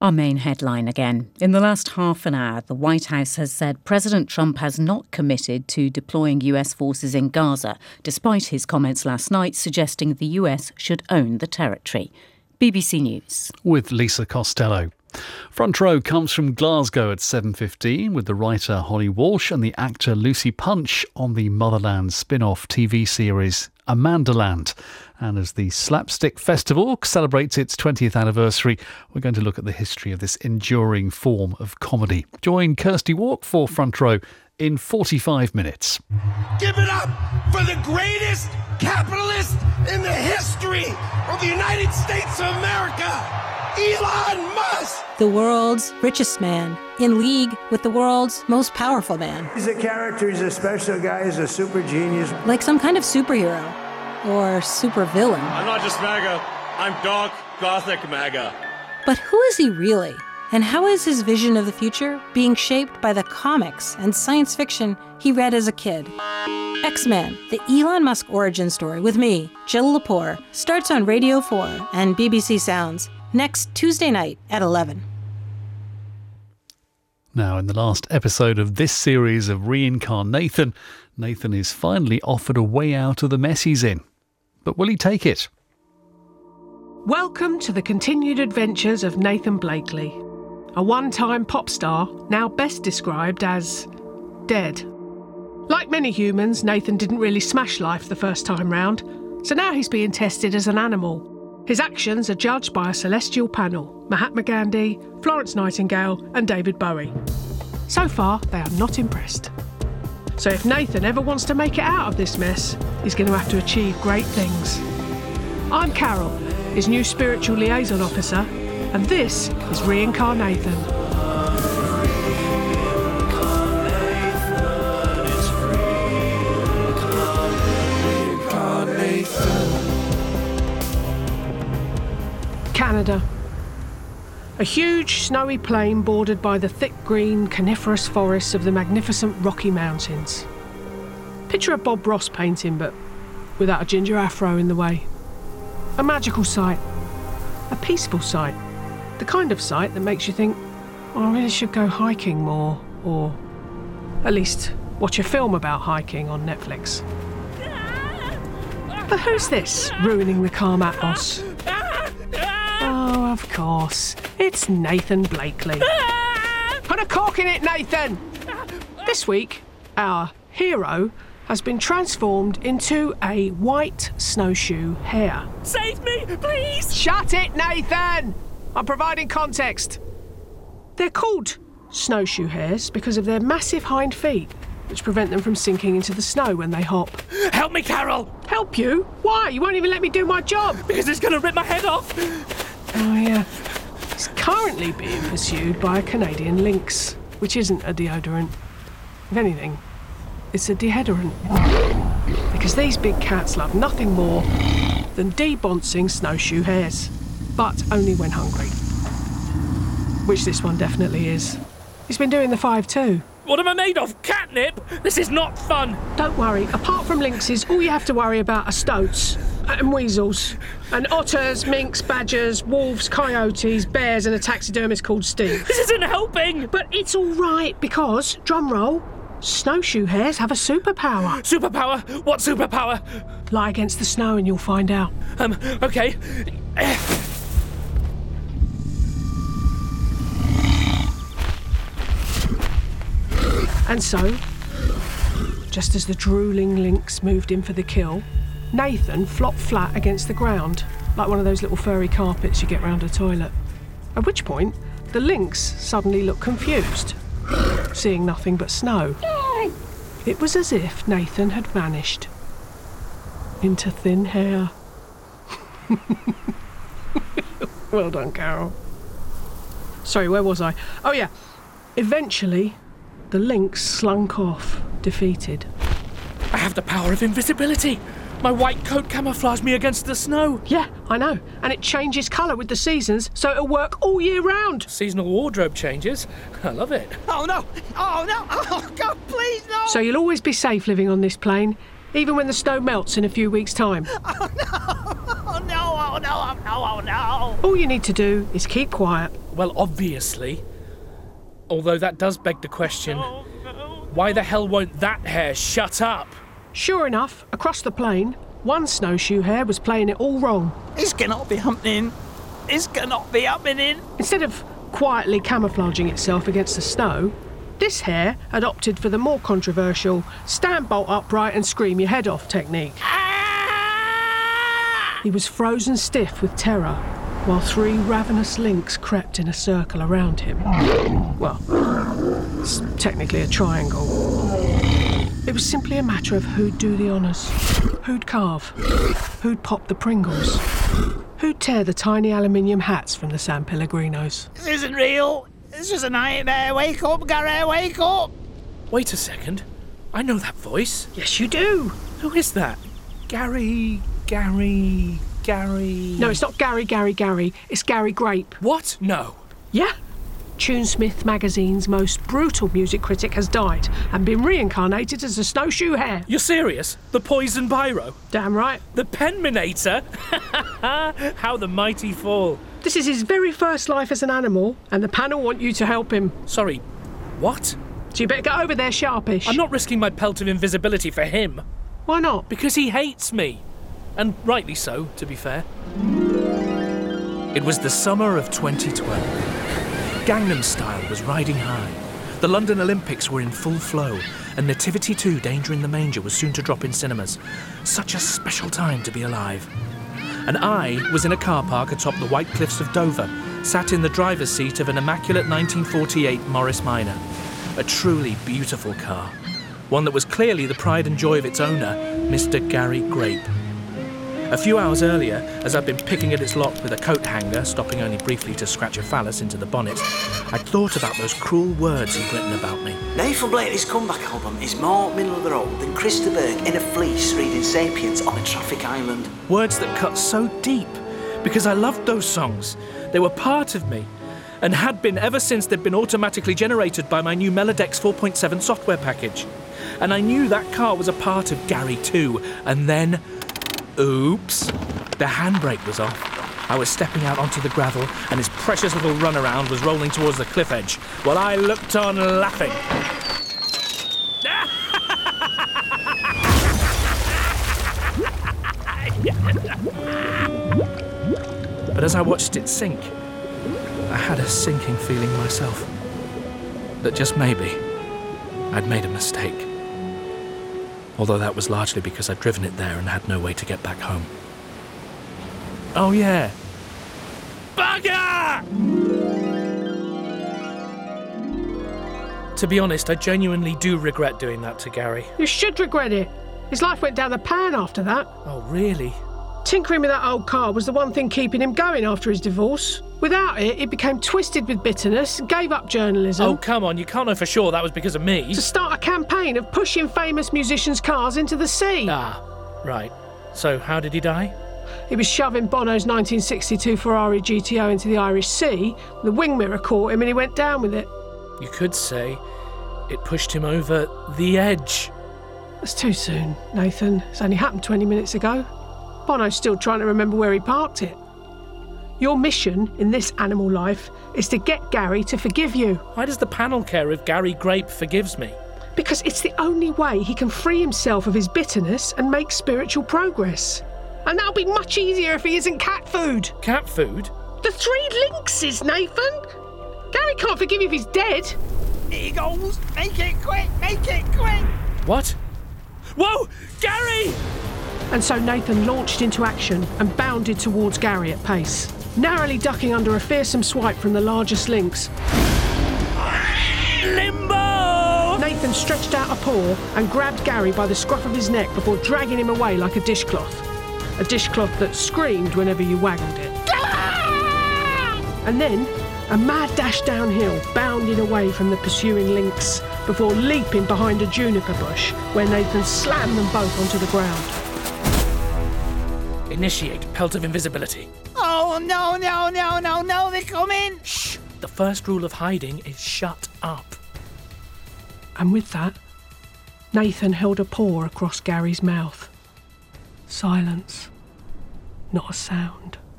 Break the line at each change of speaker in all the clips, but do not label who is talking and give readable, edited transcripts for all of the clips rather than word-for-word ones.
Our main headline again. In the last half an hour, the White House has said President Trump has not committed to deploying US forces in Gaza, despite his comments last night suggesting the US should own the territory. BBC News.
With Lisa Costello. Front Row comes from Glasgow at 7:15 with the writer Holly Walsh and the actor Lucy Punch on the Motherland spin-off TV series Amandaland. And as the Slapstick Festival celebrates its 20th anniversary, we're going to look at the history of this enduring form of comedy. Join Kirsty Walk for Front Row in 45 minutes.
Give it up for the greatest capitalist in the history of the United States of America, Elon Musk!
The world's richest man, in league with the world's most powerful man.
He's a character, he's a special guy, he's a super genius.
Like some kind of superhero. Or super villain.
I'm not just MAGA, I'm dark, gothic MAGA.
But who is he really? And how is his vision of the future being shaped by the comics and science fiction he read as a kid? X-Men, the Elon Musk origin story with me, Jill Lepore, starts on Radio 4 and BBC Sounds next Tuesday night at 11.
Now, in the last episode of this series of Reincarnathan, Nathan is finally offered a way out of the mess he's in. But will he take it?
Welcome to the continued adventures of Nathan Blakely, a one-time pop star now best described as dead. Like many humans, Nathan didn't really smash life the first time round, so now he's being tested as an animal. His actions are judged by a celestial panel: Mahatma Gandhi, Florence Nightingale and David Bowie. So far, they are not impressed. So if Nathan ever wants to make it out of this mess, he's going to have to achieve great things. I'm Carol, his new spiritual liaison officer, and this is Reincarnathan. Canada. A huge snowy plain bordered by the thick green coniferous forests of the magnificent Rocky Mountains. Picture a Bob Ross painting, but without a ginger afro in the way. A magical sight. A peaceful sight. The kind of sight that makes you think, oh, I really should go hiking more, or at least watch a film about hiking on Netflix. But who's this ruining the calm atmos? Oh, of course. It's Nathan Blakely. Put a cork in it, Nathan! This week, our hero has been transformed into a white snowshoe hare.
Save me, please!
Shut it, Nathan! I'm providing context. They're called snowshoe hares because of their massive hind feet, which prevent them from sinking into the snow when they hop.
Help me, Carol!
Help you? Why? You won't even let me do my job.
Because it's going to rip my head off.
Oh, yeah. He's currently being pursued by a Canadian lynx, which isn't a deodorant. If anything, it's a dehydrant. Because these big cats love nothing more than deboncing snowshoe hares, but only when hungry. Which this one definitely is. He's been doing the 5 too.
What am I made of? Catnip? This is not fun.
Don't worry. Apart from lynxes, all you have to worry about are stoats and weasels and otters, minks, badgers, wolves, coyotes, bears and a taxidermist called Steve.
This isn't helping.
But it's all right because, drum roll, snowshoe hares have a superpower.
Superpower? What superpower?
Lie against the snow and you'll find out.
Okay.
And so, just as the drooling lynx moved in for the kill, Nathan flopped flat against the ground, like one of those little furry carpets you get round a toilet. At which point, the lynx suddenly looked confused, seeing nothing but snow. It was as if Nathan had vanished into thin air. Well done, Carol. Sorry, where was I? Oh yeah, eventually the lynx slunk off, defeated.
I have the power of invisibility. My white coat camouflaged me against the snow.
Yeah, I know. And it changes colour with the seasons, so it'll work all year round.
Seasonal wardrobe changes. I love it.
Oh, no! Oh, no! Oh, God, please, no!
So you'll always be safe living on this plane, even when the snow melts in a few weeks' time.
Oh, no! Oh, no!
no.
All you need to do is keep quiet.
Well, obviously. Although that does beg the question, why the hell won't that hare shut up?
Sure enough, across the plain, one snowshoe hare was playing it all wrong.
It's cannot be happening. It's cannot be happening.
Instead of quietly camouflaging itself against the snow, this hare had opted for the more controversial stand bolt upright and scream your head off technique. He was frozen stiff with terror, while 3 ravenous lynx crept in a circle around him. Well, it's technically a triangle. It was simply a matter of who'd do the honours, who'd carve, who'd pop the Pringles, who'd tear the tiny aluminium hats from the San Pellegrinos.
This isn't real. It's just a nightmare. Wake up, Gary, wake up.
Wait a second. I know that voice.
Yes, you do.
Who is that? Gary...
No, it's not Gary. It's Gary Grape.
What? No.
Yeah. Tunesmith magazine's most brutal music critic has died and been reincarnated as a snowshoe hare.
You're serious? The poison biro?
Damn right.
The Penminator? How the mighty fall.
This is his very first life as an animal, and the panel want you to help him.
Sorry, what?
So you better get over there sharpish.
I'm not risking my pelt of invisibility for him.
Why not?
Because he hates me. And rightly so, to be fair. It was the summer of 2012. Gangnam Style was riding high. The London Olympics were in full flow, and Nativity 2 Danger in the Manger was soon to drop in cinemas. Such a special time to be alive. And I was in a car park atop the White Cliffs of Dover, sat in the driver's seat of an immaculate 1948 Morris Minor. A truly beautiful car. One that was clearly the pride and joy of its owner, Mr. Gary Grape. A few hours earlier, as I'd been picking at its lock with a coat hanger, stopping only briefly to scratch a phallus into the bonnet, I'd thought about those cruel words he'd written about me.
Nathan Blakely's comeback album is more middle of the road than Chris de Burgh in a fleece reading Sapiens on a traffic island.
Words that cut so deep, because I loved those songs. They were part of me, and had been ever since they'd been automatically generated by my new Melodex 4.7 software package. And I knew that car was a part of Gary too, and then... oops. The handbrake was off. I was stepping out onto the gravel, and his precious little runaround was rolling towards the cliff edge, while I looked on laughing. But as I watched it sink, I had a sinking feeling myself. That just maybe I'd made a mistake. Although that was largely because I'd driven it there and had no way to get back home. Oh yeah. Bugger! To be honest, I genuinely do regret doing that to Gary.
You should regret it. His life went down the pan after that.
Oh, really?
Tinkering with that old car was the one thing keeping him going after his divorce. Without it, he became twisted with bitterness and gave up journalism.
Oh, come on, you can't know for sure that was because of me.
To start a campaign of pushing famous musicians' cars into the sea.
Ah, right. So, how did he die?
He was shoving Bono's 1962 Ferrari GTO into the Irish Sea. The wing mirror caught him and he went down with it.
You could say it pushed him over the edge.
That's too soon, Nathan. It's only happened 20 minutes ago. Bono's still trying to remember where he parked it. Your mission in this animal life is to get Gary to forgive you.
Why does the panel care if Gary Grape forgives me?
Because it's the only way he can free himself of his bitterness and make spiritual progress. And that'll be much easier if he isn't cat food.
Cat food?
The 3 lynxes, Nathan! Gary can't forgive you if he's dead.
Eagles, make it quick, make it quick!
What? Whoa! Gary!
And so Nathan launched into action and bounded towards Gary at pace, narrowly ducking under a fearsome swipe from the largest lynx.
Limbo!
Nathan stretched out a paw and grabbed Gary by the scruff of his neck before dragging him away like a dishcloth. A dishcloth that screamed whenever you waggled it. And then, a mad dash downhill, bounding away from the pursuing lynx, before leaping behind a juniper bush, where Nathan slammed them both onto the ground.
Initiate Pelt of Invisibility.
Oh, no, they're coming!
Shh! The first rule of hiding is shut up.
And with that, Nathan held a paw across Gary's mouth. Silence. Not a sound.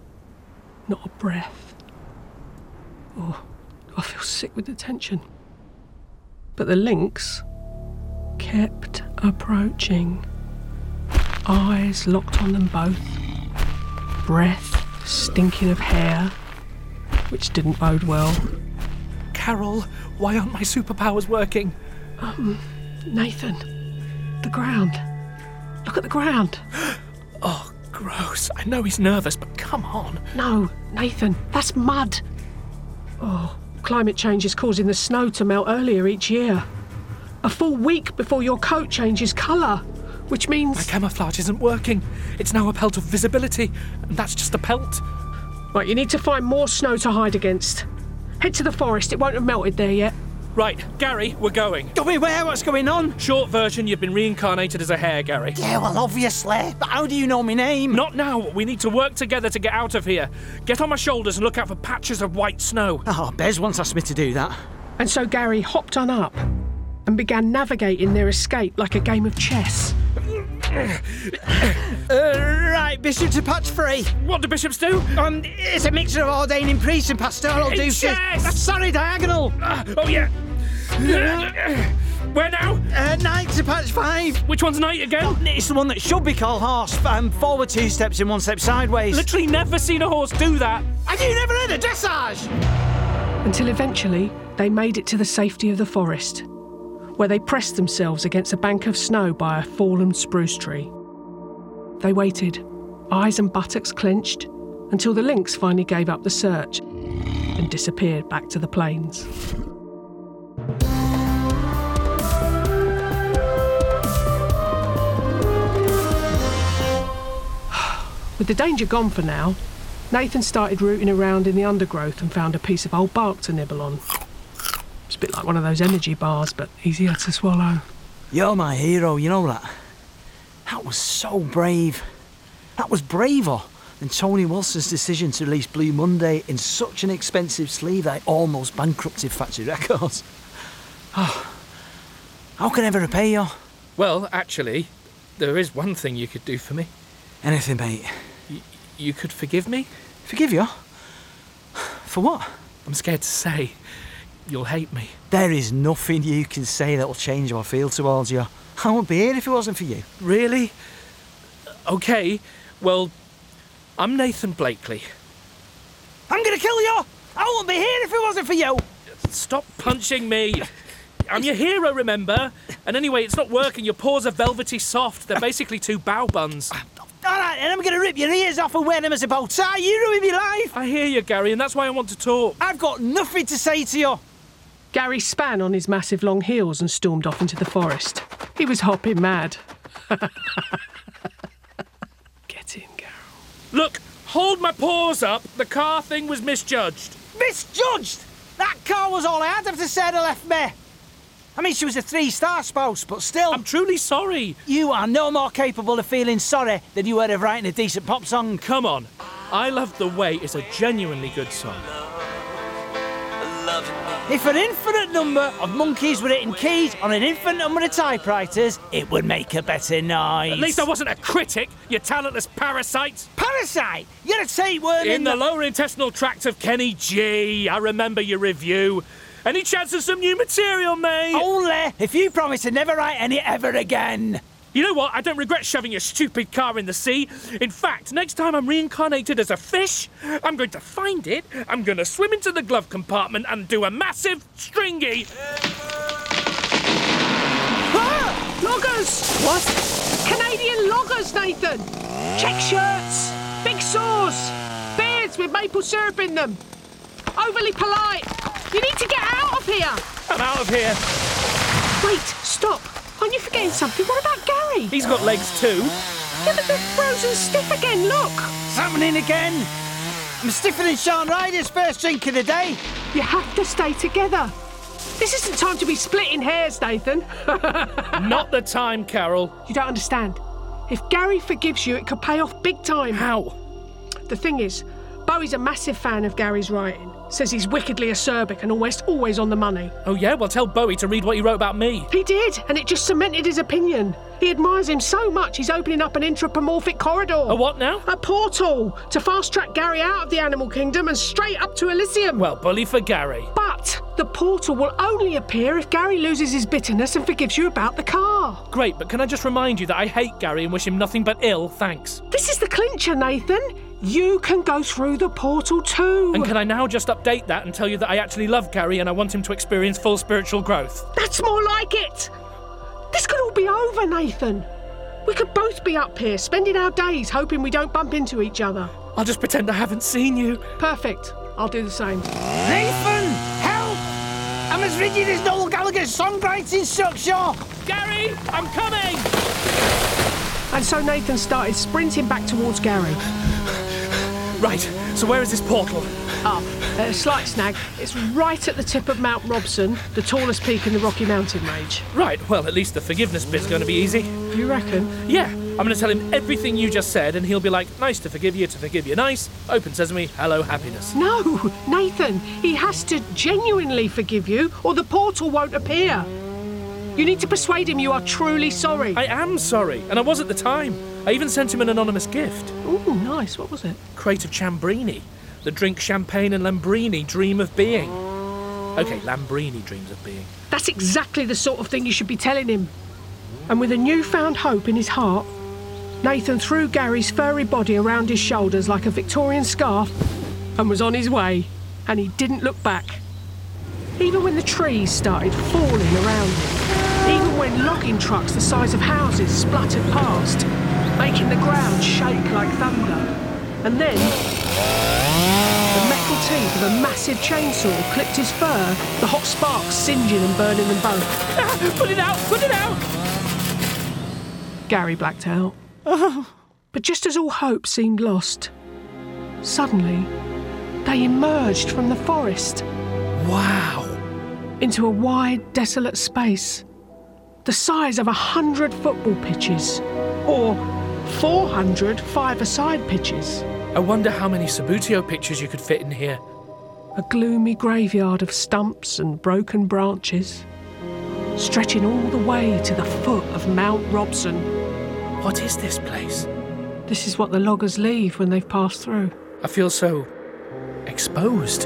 Not a breath. Oh, I feel sick with the tension. But the lynx kept approaching. Eyes locked on them both. Breath stinking of hair, which didn't bode well.
Carol, why aren't my superpowers working?
Nathan, the ground. Look at the ground.
Oh, gross. I know he's nervous, but come on.
No, Nathan, that's mud. Oh, climate change is causing the snow to melt earlier each year. A full week before your coat changes colour, which means...
My camouflage isn't working. It's now a pelt of visibility, and that's just a pelt.
Right, you need to find more snow to hide against. Head to the forest, it won't have melted there yet.
Right, Gary, we're going.
Going where? What's going on?
Short version, you've been reincarnated as a hare, Gary.
Yeah, well, obviously. But how do you know my name?
Not now. We need to work together to get out of here. Get on my shoulders and look out for patches of white snow.
Oh, Bez once asked me to do that.
And so Gary hopped on up and began navigating their escape like a game of chess.
Right, bishop to patch 3.
What do bishops do?
It's a mixture of ordaining priests and pastoral duties.
Chess!
Sorry, diagonal.
Oh, yeah. Where now?
Knight to patch 5.
Which one's knight again?
Oh, it's the one that should be called horse. Forward 2 steps and 1 step sideways.
Literally never seen a horse do that.
Have you never heard of dressage?
Until eventually they made it to the safety of the forest, where they pressed themselves against a bank of snow by a fallen spruce tree. They waited, eyes and buttocks clenched, until the lynx finally gave up the search and disappeared back to the plains. With the danger gone for now, Nathan started rooting around in the undergrowth and found a piece of old bark to nibble on. It's a bit like one of those energy bars, but easier to swallow.
You're my hero, you know that? That was so brave. That was braver than Tony Wilson's decision to release Blue Monday in such an expensive sleeve that it almost bankrupted Factory Records. Oh, how can I ever repay you?
Well, actually, there is one thing you could do for me.
Anything, mate.
You could forgive me?
Forgive you? For what?
I'm scared to say. You'll hate me.
There is nothing you can say that'll change how I feel towards you. I wouldn't be here if it wasn't for you.
Really? Okay, well, I'm Nathan Blakely.
I'm gonna kill you! I wouldn't be here if it wasn't for you!
Stop punching me! I'm your hero, remember? And anyway, it's not working. Your paws are velvety soft. They're basically 2 bow buns.
All right, and I'm going to rip your ears off and wear them as a bow tie. You ruined my life.
I hear you, Gary, and that's why I want to talk.
I've got nothing to say to you.
Gary span on his massive long heels and stormed off into the forest. He was hopping mad. Get in, Carol.
Look, hold my paws up. The car thing was misjudged.
Misjudged? That car was all I had after Sarah left me. I mean, she was a 3-star spouse, but still...
I'm truly sorry.
You are no more capable of feeling sorry than you were of writing a decent pop song.
Come on. I Love the Way is a genuinely good song.
If an infinite number of monkeys were hitting keys on an infinite number of typewriters, it would make a better noise.
At least I wasn't a critic, you talentless parasite.
Parasite? You're a tapeworm
in the lower intestinal tract of Kenny G. I remember your review. Any chance of some new material, mate?
Only if you promise to never write any ever again.
You know what? I don't regret shoving your stupid car in the sea. In fact, next time I'm reincarnated as a fish, I'm going to find it, I'm going to swim into the glove compartment and do a massive stringy...
Ah! Loggers!
What?
Canadian loggers, Nathan! Check shirts, big saws, beards with maple syrup in them. Overly polite. You need to get out of here.
I'm out of here.
Wait, stop. Aren't you forgetting something? What about Gary?
He's got legs too.
Yeah, but they're frozen stiff again, look.
It's happening again. I'm stiffer than Sean Ryder's first drink of the day.
You have to stay together. This isn't time to be splitting hairs, Nathan.
Not the time, Carol.
You don't understand. If Gary forgives you, it could pay off big time.
How?
The thing is, Bowie's a massive fan of Gary's writing. Says he's wickedly acerbic and almost always on the money.
Oh yeah? Well, tell Bowie to read what he wrote about me.
He did, and it just cemented his opinion. He admires him so much he's opening up an anthropomorphic corridor.
A what now?
A portal to fast-track Gary out of the animal kingdom and straight up to Elysium.
Well, bully for Gary.
But the portal will only appear if Gary loses his bitterness and forgives you about the car.
Great, but can I just remind you that I hate Gary and wish him nothing but ill, thanks.
This is the clincher, Nathan. You can go through the portal too.
And can I now just update that and tell you that I actually love Gary and I want him to experience full spiritual growth?
That's more like it. This could all be over, Nathan. We could both be up here, spending our days hoping we don't bump into each other.
I'll just pretend I haven't seen you.
Perfect. I'll do the same.
Nathan, help! I'm as rigid as Noel Gallagher's songwriting structure.
Gary, I'm coming!
And so Nathan started sprinting back towards Gary.
Right, so where is this portal?
A slight snag. It's right at the tip of Mount Robson, the tallest peak in the Rocky Mountain range.
Right, well, at least the forgiveness bit's going to be easy.
You reckon?
Yeah, I'm going to tell him everything you just said and he'll be like, nice to forgive you, nice, open sesame, hello, happiness.
No, Nathan, he has to genuinely forgive you or the portal won't appear. You need to persuade him you are truly sorry.
I am sorry, and I was at the time. I even sent him an anonymous gift.
Ooh, nice. What was it?
Crate of Chambrini. The drink champagne and Lambrini dream of being. Okay, Lambrini dreams of being.
That's exactly the sort of thing you should be telling him. And with a newfound hope in his heart, Nathan threw Gary's furry body around his shoulders like a Victorian scarf and was on his way. And he didn't look back. Even when the trees started falling around him, even when logging trucks the size of houses spluttered past, making the ground shake like thunder. And then the metal teeth of a massive chainsaw clipped his fur, the hot sparks singeing and burning them both.
Ah, put it out! Put it out!
Gary blacked out. But just as all hope seemed lost, suddenly they emerged from the forest.
Wow!
Into a wide, desolate space, the size of 100 football pitches, or 400 five-a-side pitches.
I wonder how many Subbuteo pictures you could fit in here.
A gloomy graveyard of stumps and broken branches, stretching all the way to the foot of Mount Robson.
What is this place?
This is what the loggers leave when they've passed through.
I feel so exposed.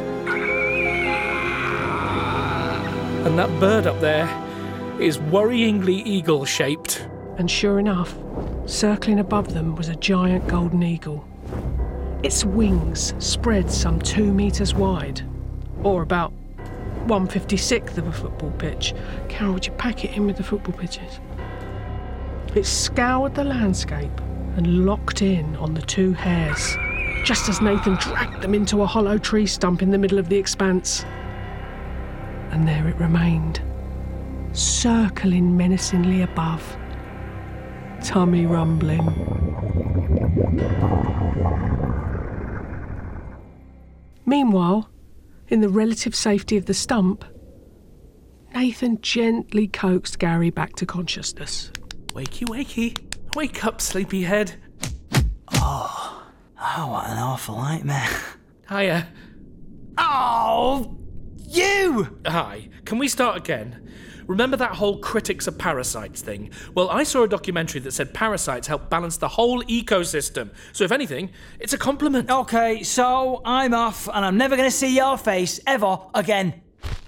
And that bird up there is worryingly eagle-shaped.
And sure enough, circling above them was a giant golden eagle. Its wings spread some 2 metres wide, or about 1/56 of a football pitch. Carol, would you pack it in with the football pitches? It scoured the landscape and locked in on the two hares, just as Nathan dragged them into a hollow tree stump in the middle of the expanse. And there it remained, circling menacingly above, tummy rumbling. Meanwhile, in the relative safety of the stump, Nathan gently coaxed Gary back to consciousness.
Wakey, wakey. Wake up, sleepyhead.
Oh, what an awful nightmare.
Hiya.
Oh, you!
Hi. Can we start again? Remember that whole critics of parasites thing? Well, I saw a documentary that said parasites help balance the whole ecosystem. So if anything, it's a compliment.
Okay, so I'm off and I'm never going to see your face ever again.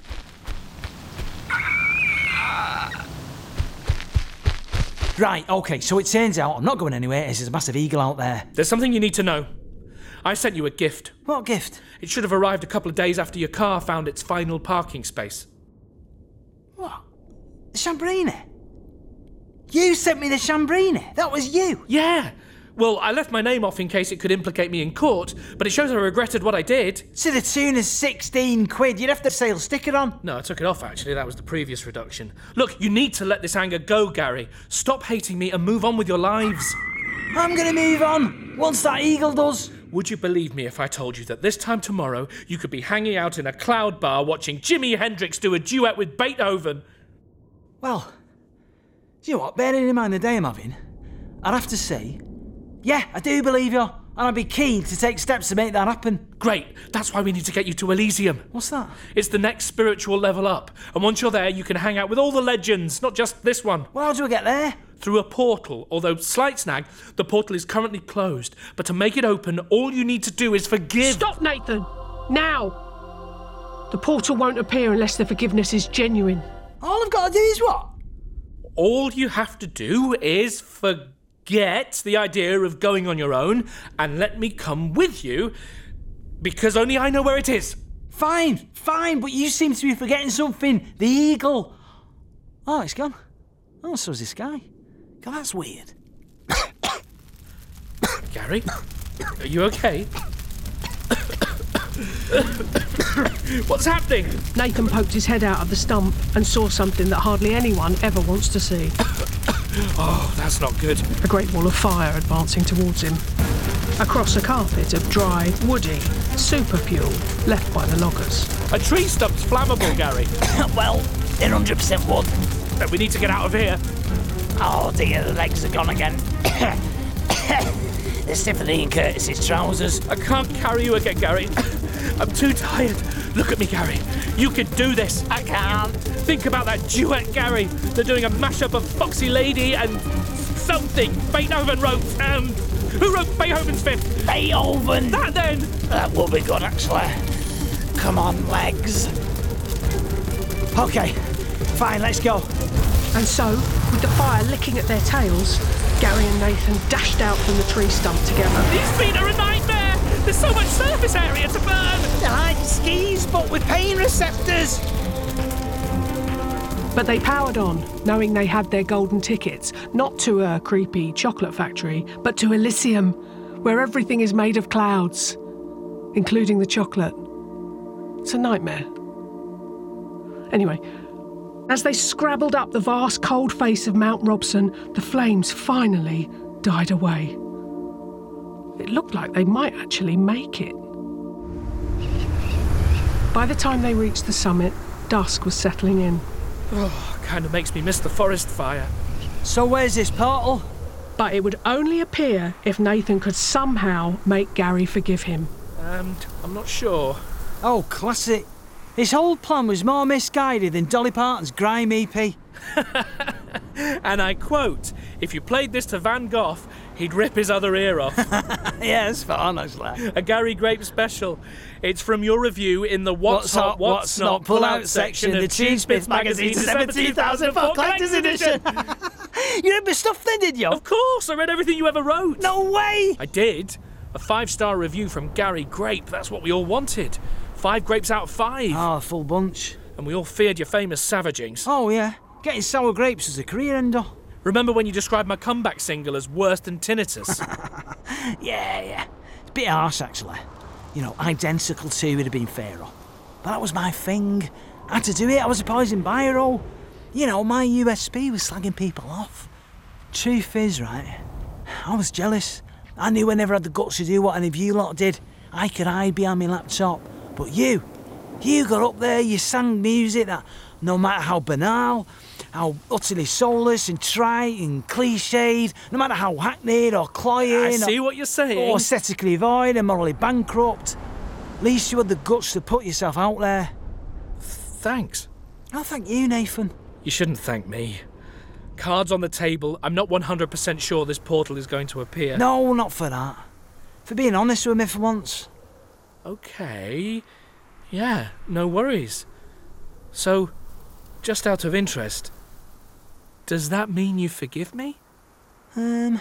Right, okay, so it turns out I'm not going anywhere as there's a massive eagle out there.
There's something you need to know. I sent you a gift.
What gift?
It should have arrived a couple of days after your car found its final parking space.
What? The Chambrini? You sent me the Chambrini? That was you?
Yeah. Well, I left my name off in case it could implicate me in court, but it shows I regretted what I did.
To the tune of 16 quid. You'd have to sale sticker on.
No, I took it off, actually. That was the previous reduction. Look, you need to let this anger go, Gary. Stop hating me and move on with your lives.
I'm going to move on once that eagle does.
Would you believe me if I told you that this time tomorrow you could be hanging out in a cloud bar watching Jimi Hendrix do a duet with Beethoven?
Well, do you know what? Bearing in mind the day I'm having, I'd have to say, yeah, I do believe you. And I'd be keen to take steps to make that happen.
Great. That's why we need to get you to Elysium.
What's that?
It's the next spiritual level up. And once you're there, you can hang out with all the legends, not just this one.
Well, how do I get there?
Through a portal, although slight snag, the portal is currently closed. But to make it open, all you need to do is forgive...
Stop, Nathan! Now! The portal won't appear unless the forgiveness is genuine.
All I've got to do is what?
All you have to do is forget the idea of going on your own and let me come with you, because only I know where it is.
Fine, but you seem to be forgetting something. The eagle. Oh, it's gone. Oh, so's this guy. God, that's weird.
Gary, are you okay? What's happening?
Nathan poked his head out of the stump and saw something that hardly anyone ever wants to see.
Oh, that's not good.
A great wall of fire advancing towards him. Across a carpet of dry, woody, super fuel left by the loggers.
A tree stump's flammable, Gary.
Well, in 100% wood.
But we need to get out of here.
Oh dear, the legs are gone again. They're stiffer than Ian Curtis's trousers.
I can't carry you again, Gary. I'm too tired. Look at me, Gary. You can do this.
I can't.
Think about that duet, Gary. They're doing a mashup of Foxy Lady and something Beethoven wrote. Who wrote Beethoven's Fifth?
Beethoven.
That then.
That will be good, actually. Come on, legs.
Okay, fine, let's go.
And so, with the fire licking at their tails, Gary and Nathan dashed out from the tree stump together.
These feet are a nightmare. There's so much surface area to burn.
They're like skis, but with pain receptors.
But they powered on, knowing they had their golden tickets, not to a creepy chocolate factory, but to Elysium, where everything is made of clouds, including the chocolate. It's a nightmare. Anyway, as they scrabbled up the vast cold face of Mount Robson, the flames finally died away. It looked like they might actually make it. By the time they reached the summit, dusk was settling in.
Oh, kind of makes me miss the forest fire.
So where's this portal?
But it would only appear if Nathan could somehow make Gary forgive him.
I'm not sure.
Oh, classic. His whole plan was more misguided than Dolly Parton's Grime EP.
And I quote, if you played this to Van Gogh, he'd rip his other ear off.
Yeah, it's fun, actually.
A Gary Grape special. It's from your review in the What's Hot, What's Not pull-out section of Tunesmith magazine's December 2004 Collector's Edition.
You read my stuff then, did you?
Of course, I read everything you ever wrote.
No way!
I did. A 5-star review from Gary Grape, that's what we all wanted. 5 grapes out of 5.
Oh, full bunch.
And we all feared your famous savagings.
Oh, yeah. Getting sour grapes was a career ender.
Remember when you described my comeback single as worse than Tinnitus?
Yeah. It's a bit harsh, actually. You know, identical to would have been Pharaoh. But that was my thing. I had to do it. I was a poison biro. You know, my USP was slagging people off. Truth is, right, I was jealous. I knew I never had the guts to do what any of you lot did. I could hide behind my laptop. But you got up there, you sang music that, no matter how banal, how utterly soulless and trite and cliched, no matter how hackneyed or cloying...
I see what you're saying.
Or aesthetically void and morally bankrupt, at least you had the guts to put yourself out there.
Thanks.
Oh, thank you, Nathan.
You shouldn't thank me. Cards on the table, I'm not 100% sure this portal is going to appear.
No, not for that. For being honest with me for once.
Okay. Yeah, no worries. So, just out of interest, does that mean you forgive me?
Yeah.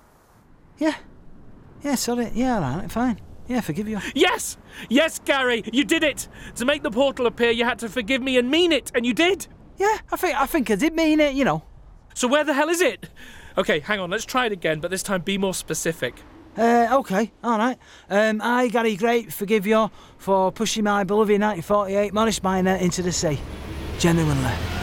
Yeah, sorry. Yeah, all right, fine. Yeah, forgive you.
Yes! Yes, Gary, you did it! To make the portal appear, you had to forgive me and mean it, and you did!
Yeah, I think I did mean it, you know.
So where the hell is it? Okay, hang on, let's try it again, but this time be more specific.
Okay, all right. I, Gary Grape, forgive you for pushing my beloved 1948 Morris Minor into the sea. Genuinely.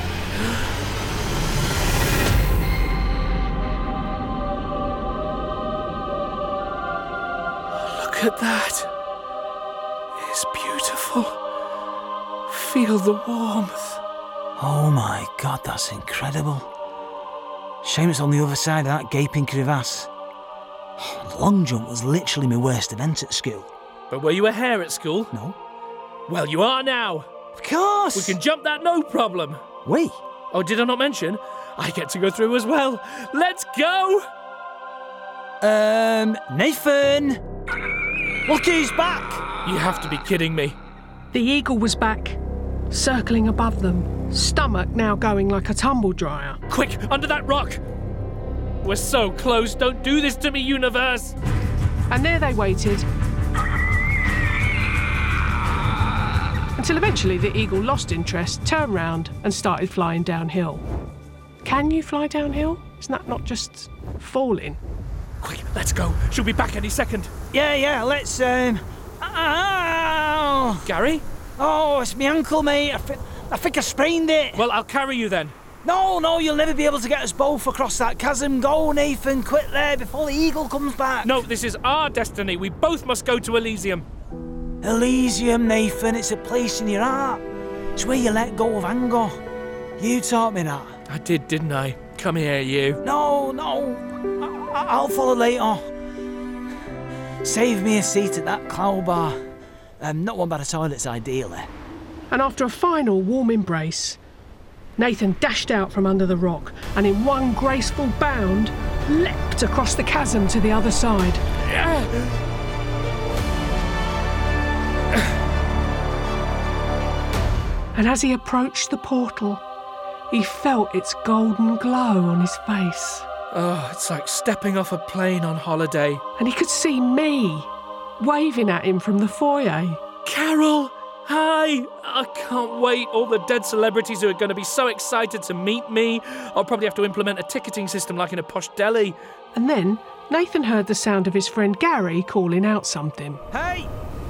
Look at that. It's beautiful. Feel the warmth.
Oh my God, that's incredible. Shame it's on the other side of that gaping crevasse. The long jump was literally my worst event at school.
But were you a hare at school?
No.
Well, you are now.
Of course.
We can jump that no problem.
We?
Oh, did I not mention? I get to go through as well. Let's go!
Nathan! Look who's back!
You have to be kidding me.
The eagle was back, circling above them, stomach now going like a tumble dryer.
Quick, under that rock! We're so close, don't do this to me, universe!
And there they waited. Until eventually the eagle lost interest, turned round and started flying downhill. Can you fly downhill? Isn't that not just falling?
Quick, let's go. She'll be back any second.
Yeah, let's, Ow!
Gary?
Oh, it's my ankle, mate. I think I sprained it.
Well, I'll carry you then.
No, you'll never be able to get us both across that chasm. Go, Nathan, quick there, before the eagle comes back.
No, this is our destiny. We both must go to Elysium.
Elysium, Nathan, it's a place in your heart. It's where you let go of anger. You taught me that.
I did, didn't I? Come here, you.
No, I'll follow later. Save me a seat at that cloud bar. Not one by the toilets, ideally.
And after a final warm embrace, Nathan dashed out from under the rock and in one graceful bound leapt across the chasm to the other side. And as he approached the portal, he felt its golden glow on his face.
Oh, it's like stepping off a plane on holiday.
And he could see me waving at him from the foyer.
Carol! Hi! I can't wait. All the dead celebrities who are going to be so excited to meet me. I'll probably have to implement a ticketing system like in a posh deli.
And then Nathan heard the sound of his friend Gary calling out something.
Hey!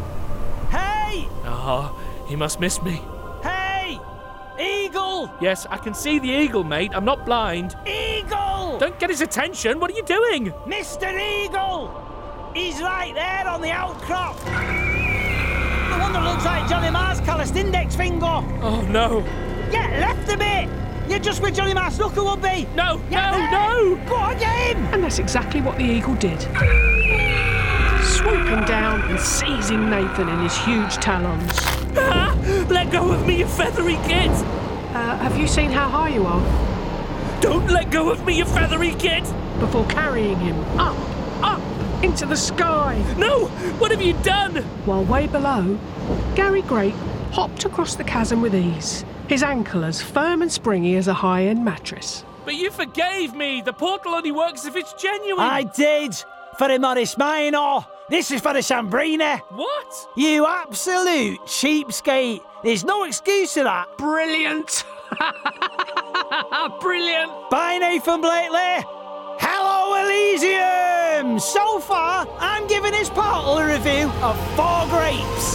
Ah, he must miss me.
Hey! Eagle!
Yes, I can see the eagle, mate. I'm not blind.
Eagle!
Don't get his attention. What are you doing?
Mr. Eagle! He's right there on the outcrop. The one that looks like Johnny Marr's calloused index finger.
Oh, no.
Get left a bit. You're just with Johnny Marr Snooker would be.
No.
Go on, get him.
And that's exactly what the eagle did. Swooping down and seizing Nathan in his huge talons.
Ah, let go of me, you feathery kid!
Have you seen how high you are?
Don't let go of me, you feathery kid!
Before carrying him up, into the sky.
No! What have you done?
While way below, Gary Grape hopped across the chasm with ease, his ankle as firm and springy as a high-end mattress.
But you forgave me! The portal only works if it's genuine!
I did! For the Morris Minor! This is for the Sambrini!
What?
You absolute cheapskate! There's no excuse to that!
Brilliant! Brilliant!
Bye, Nathan Blakely! Hello, Elysium! So far, I'm giving this portal a review of 4 grapes.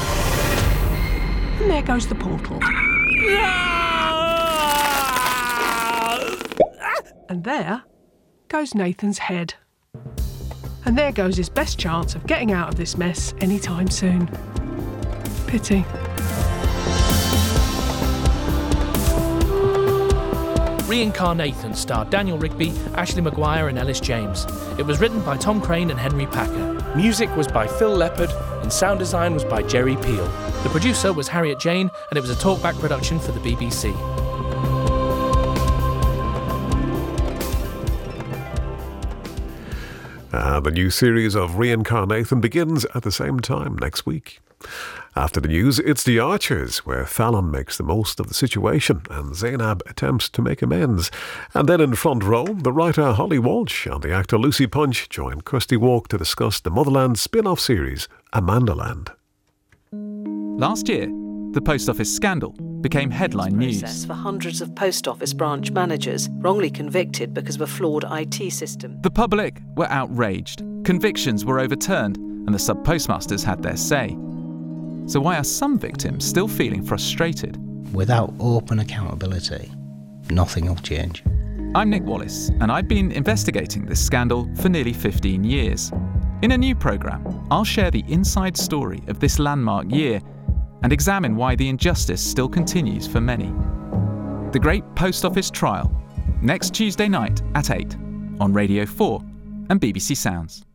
And there goes the portal. And there goes Nathan's head. And there goes his best chance of getting out of this mess anytime soon. Pity.
Reincarnathan starred Daniel Rigby, Ashley Maguire and Ellis James. It was written by Tom Crane and Henry Packer. Music was by Phil Leppard and sound design was by Jerry Peel. The producer was Harriet Jane and it was a talkback production for the BBC.
The new series of Reincarnathan begins at the same time next week. After the news, it's The Archers, where Fallon makes the most of the situation and Zainab attempts to make amends. And then in front row, the writer Holly Walsh and the actor Lucy Punch join Kirsty Walk to discuss the Motherland spin-off series, Amandaland.
Last year, the post office scandal became headline news.
For hundreds of post office branch managers wrongly convicted because of a flawed IT system.
The public were outraged, convictions were overturned, and the sub-postmasters had their say. So why are some victims still feeling frustrated?
Without open accountability, nothing will change.
I'm Nick Wallace, and I've been investigating this scandal for nearly 15 years. In a new programme, I'll share the inside story of this landmark year and examine why the injustice still continues for many. The Great Post Office Trial, next Tuesday night at 8 on Radio 4 and BBC Sounds.